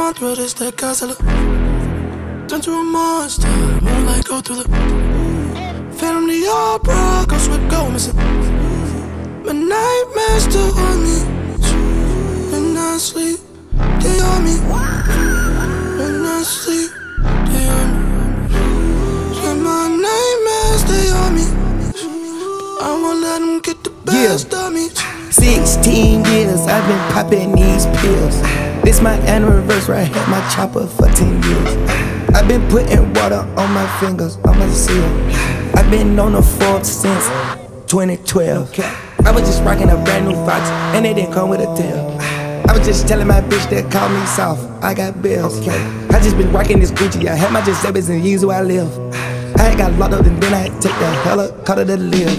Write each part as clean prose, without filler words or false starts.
my throat is that Godzilla. Turn to a monster, moonlight go through the Phantom the Opera, ghost with gold missing. My nightmares still on me. When I sleep, they on me. When I sleep, they on me. When my nightmares, they on me. I won't let them get the best of me. 16 years I've been popping these pills. This my anniversary, I had my chopper for 10 years. I've been putting water on my fingers, on my seal. I've been on the Forbes since 2012. I was just rocking a brand new Fox, and it didn't come with a tail. I was just telling my bitch that call me soft, I got bills. I just been rocking this Gucci, I had my Giuseppe's and years where I live. I had got locked up and then I had to take the helicopter to live.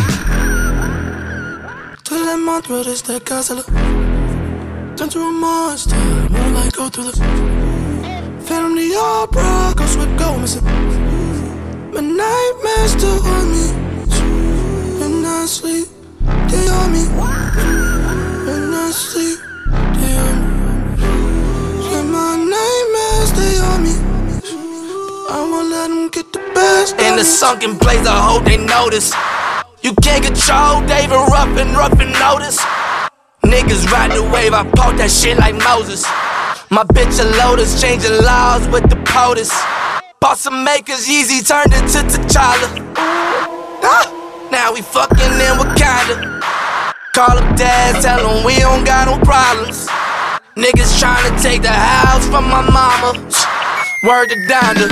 Till that my throat is that Godzilla. Turn to a monster, moonlight go through the Phantom the Opera, ghost with gold missing. My nightmares still on me. When I sleep, they on me. When I sleep, they on me. When my nightmares, they on me. I won't let them get the best of me. In the sunken place, I hope they notice. You can't control David Ruffin notice. Niggas ride the wave, I pop that shit like Moses. My bitch a Lotus, changing laws with the POTUS. Bought some makers, Yeezy turned into T'Challa. Now we fucking in Wakanda. Call up dad, tell him we don't got no problems. Niggas tryna take the house from my mama. Word to Donda.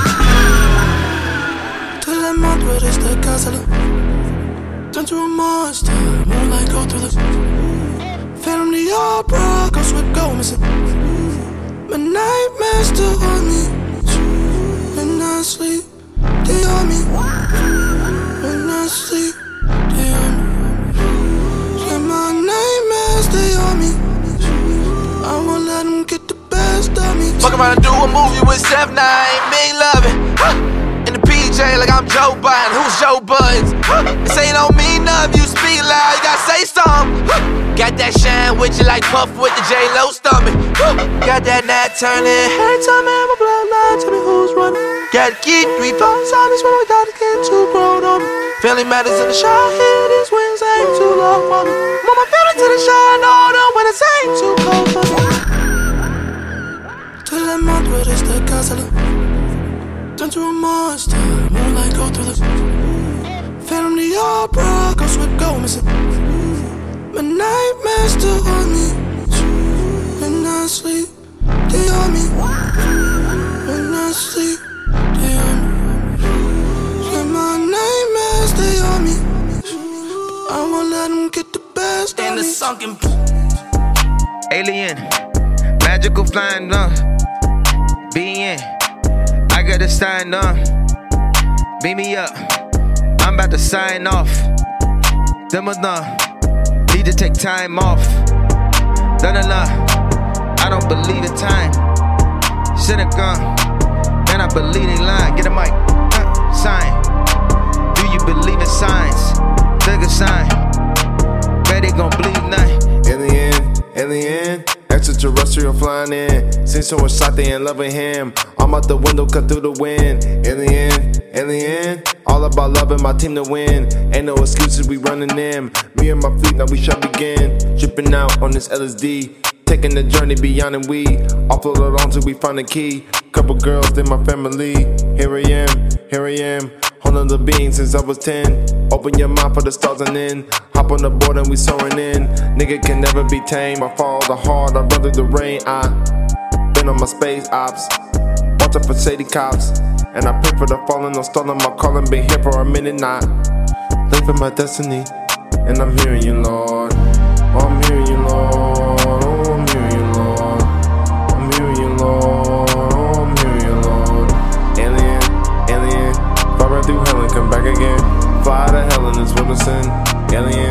Till that my throat is that Godzilla. Turn to a monster, moonlight go through the Phantom the Opera, ghost with gold missing. My nightmares still on me. When I sleep, they on me. When I sleep, they on me. When my nightmares, they on me. I won't let them get the best of me. Fuck around and do a movie with Steph 9, me loving. In the PJ like I'm Joe Biden, who's Joe Buds? This ain't on me, none of you speak loud, you gotta say something. Got that shine with you like Puff with the J-Lo stomach. Got that night turning, every time in my bloodline, tell me who's running. Gotta keep 3 phones on me when we got to get too grown on me. Family matters in the shot, here these wings ain't too low for me. Move my family to the shine, all them when it's ain't too cold for me. Till that my throat is that Godzilla. Turn to a monster, moonlight go through the Phantom the Opera, ghost with gold missing. My nightmares still on me. When I sleep, they on me. When I sleep, they on me. When my nightmares, they on me. I won't let them get the best of me. In the sunken Alien, magical flying, being. I gotta sign on. Beam me up. I'm about to sign off. Need to take time off. I don't believe in time. Should've gone. Man, I believe they lying. Get a mic. Sign. Do you believe in signs? Take a sign. Bet they gon' believe nothing. Alien, extraterrestrial flying in. Seen so much shot, they in love with him. I'm out the window, cut through the wind. Alien, all about loving my team to win. Ain't no excuses, we running in. Me and my fleet, now we shall begin. Tripping out on this LSD. Taking the journey beyond and we offload it on till we find the key. Couple girls, they my family. Here I am. Holding the being since I was 10. Open your mind for the stars and then hop on the board and we soaring in. Nigga can never be tamed. I follow the hard, I run through the rain. I been on my space ops, watch out for shady cops, and I pray for the fallen. No stalling my calling, been here for a minute now. Living my destiny, and I'm hearing you, Lord. Oh, I'm hearing you, Lord. Oh, I'm hearing you, Lord. I'm hearing you, Lord. Oh, I'm hearing you, Lord. Alien, fly right through hell and come back again. Fly to hell and it's Wilson. Alien.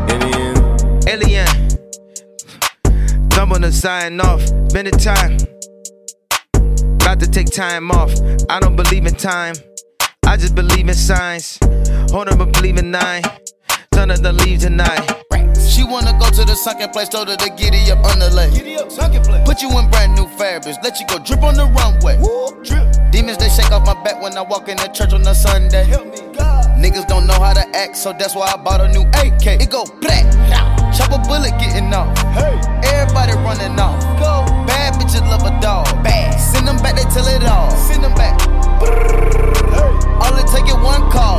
I'm gonna sign off. Been a time. About to take time off. I don't believe in time. I just believe in signs. Hold up, but believe in 9. Turn up the leave tonight. She wanna go to the sunken place, told her to giddy up underlay. Put you in brand new fabrics, let you go drip on the runway. Drip. Demons, they shake off my back when I walk in the church on a Sunday. Help me, God. Niggas don't know how to act, so that's why I bought a new AK. It go black, chop a bullet getting off. Hey. Everybody running off. Go. Bad bitches love a dog. Bad. Send them back, they tell it all. Send them back. Hey. All it take is one call.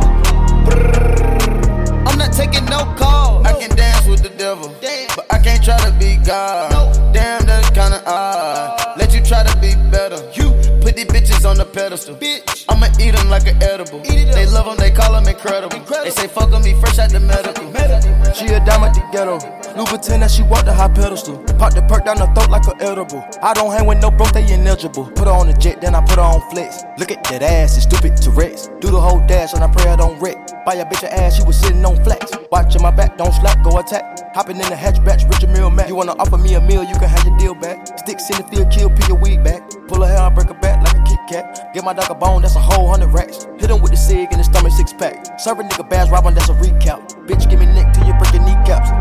I'm not taking no call. I can dance with the devil, but I can't try to be God. Damn, that's kinda odd. Let you try to be better. You put these bitches on the pedestal. Bitch, I'ma eat them like an edible. They love them, they call them incredible. They say fuck on me fresh out the medical. She a dime at the ghetto. Louboutin that she walk the high pedestal. Pop the perk down the throat like an edible. I don't hang with no broke, they ineligible. Put her on the jet, then I put her on flex. Look at that ass, it's stupid to Rex. Do the whole dash and I pray I don't wreck. Buy a bitch a ass, she was sitting on flex. Watching my back, don't slack, go attack. Hopping in the hatchback, Richard Mill Mac. You wanna offer me a meal, you can have your deal back. Sticks in the field, kill, peel your wig back. Pull her hair, I break her back like a Kit Kat. Get my dog a bone, that's a whole 100 racks. Hit him with the cig in the stomach 6-pack. Serve a nigga bass, robbing, that's a recap. Bitch, give me neck till you break your kneecaps.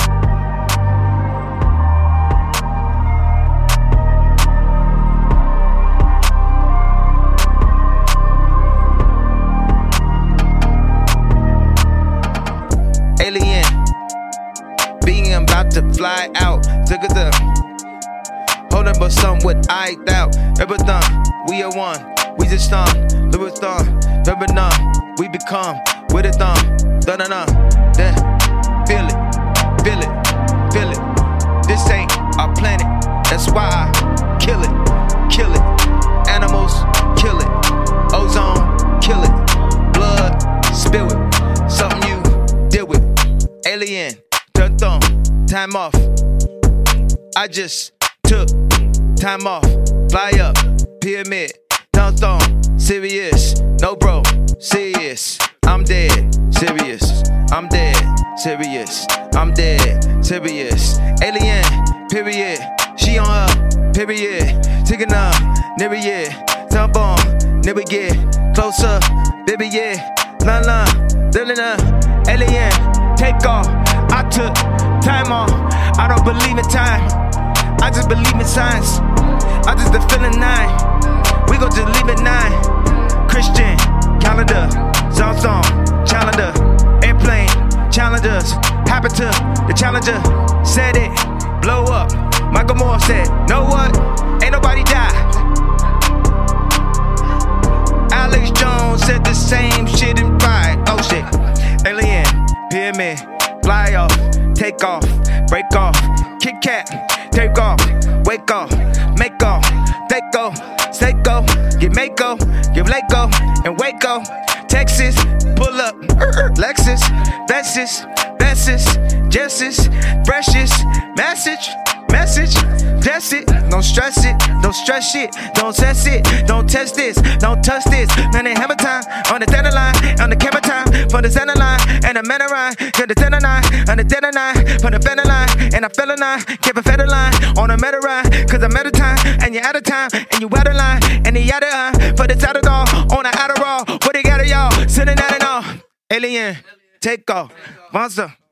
Alien, being about to fly out. Took it up. Holding but somewhat I doubt. Everything, we are one. We just Louis Vuitton, Lebanon. We become with a thumb. Da-da-da. Then feel it, feel it, feel it. This ain't our planet. That's why I kill it, kill it. Animals, kill it. Ozone, kill it. Blood, spill it. Something you deal with. Alien, turned on, time off. I just took time off. Fly up, pyramid, turned on, serious. No bro, serious. I'm dead, serious. I'm dead, serious. I'm dead, serious. Alien, period. She on her, period. Taking up, never yeah. Jump on, never get closer, baby yeah. La la, la la, alien. Take off, I took time off. I don't believe in time, I just believe in science. I just the feeling 9. We gon' just leave it 9. Christian, calendar, Samsung, calendar, airplane, challengers. Happen to the challenger, said it, blow up. Michael Moore said, know what? Ain't nobody died. Alex Jones said the same shit in Pride. Oh shit, alien. Pyramid, fly off, take off, break off, Kit Kat, take off, wake off, make off, take go, say go, get Mako, give Lako, and Waco, Texas, pull up, Lexus, Vessis, Jessis, freshest, message, test it, don't stress it, don't stress shit, don't test it, don't test this, don't touch this. Man, they hammer time on the center line, on the camera time for the center line, and the men line, to the center line, on the center line, for the fender line, and I fell a line, keep a feather line on a meta ride, cause I'm out of time, and you're out of time, and you out of line, and the out of line, for the outer doll, on the outer raw, what they got of y'all, sitting out and all, alien, take off, monster.